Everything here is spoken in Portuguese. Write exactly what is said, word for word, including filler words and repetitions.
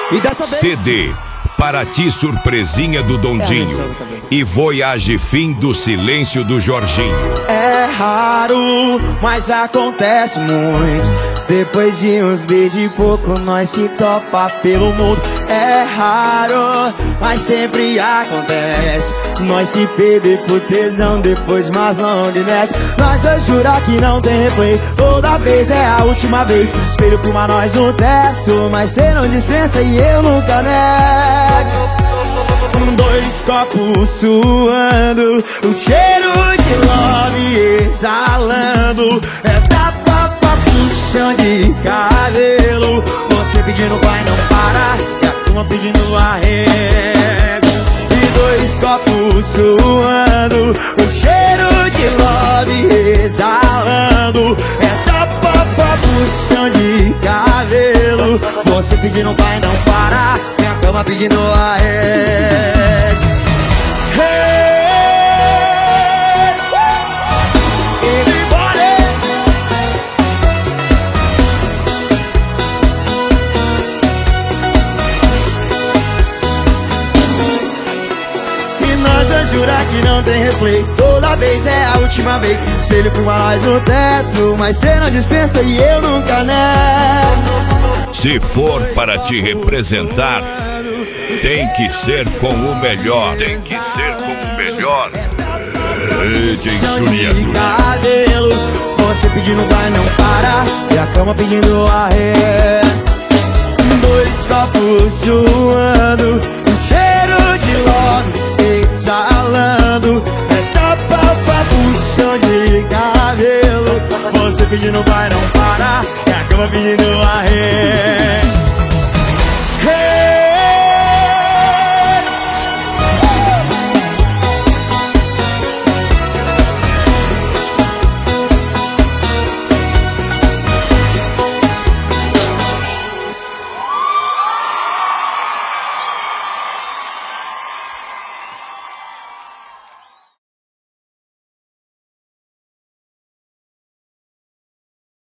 E dessa vez... C D Para Ti Surpresinha do Dondinho e Voyage Fim do Silêncio do Jorginho. É raro, mas acontece muito. Depois de uns beijos e pouco nós se topa pelo mundo. É raro, mas sempre acontece. Nós se perder por tesão depois mais long neck. Nós dois jurar que não tem replay. Toda vez é a última vez. Espelho filma nós no teto, mas cê não dispensa e eu nunca nego. Dois copos suando, o cheiro de love exalando. É da papa puxão de cabelo. Você pedindo vai não parar, e a turma pedindo arrego. E dois copos suando, o cheiro de love exalando. É da papa puxão de cabelo. Você pedindo vai não parar, e a cama pedindo arrego. Jurar que não tem replay. Toda vez é a última vez. Se ele fuma nós no teto, mas cê não dispensa e eu nunca nego. Se for para te representar, tem que ser com o melhor. Tem que ser com o melhor. De cabelo, você pedindo vai não parar, e a cama pedindo arré. Dois copos suando, um cheiro de love exalando. É tapa, puxão de cabelo. Você pedindo vai não parar, e a cama pedindo arré.